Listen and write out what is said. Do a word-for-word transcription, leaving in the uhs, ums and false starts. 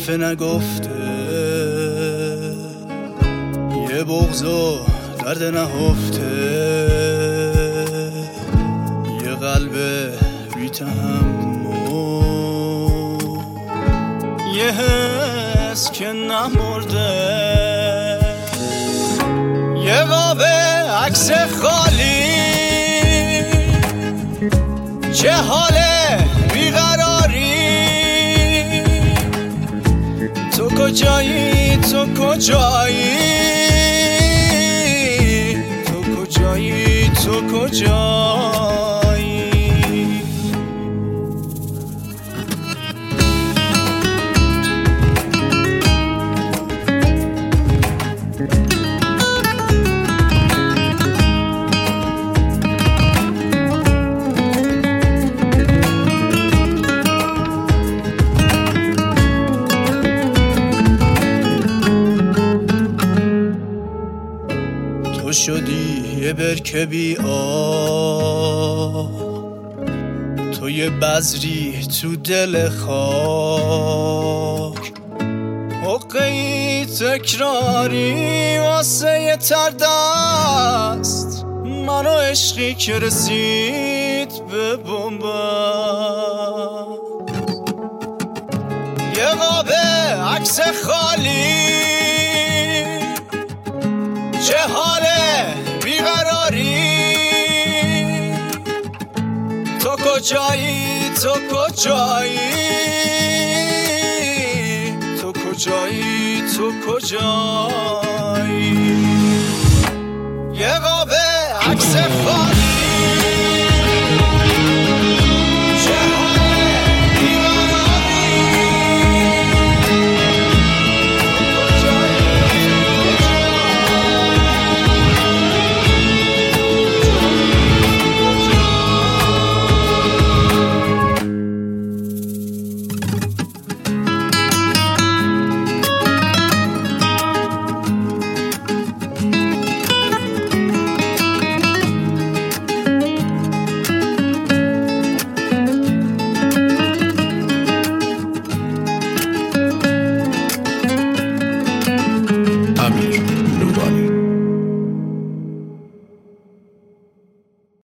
حرف نگفته، یه بغض و درد نهفته، یه قلب بی تحمل، یه حس که نمرده، یه قاب عکس خالی، چه حال بیقراری. تو کجایی تو کجایی تو کجایی تو کجایی. تو شدی یه برکه بی آب، تو یه بذری تو دل خاک، حقه‌ای تکراری واسه یه تردست، منو عشقی که رسید به بنبست. یه قاب عکس خالی، چه حال بیقراری. تو کجایی تو کجایی تو کجایی تو کجایی. یه قاب عکس خالی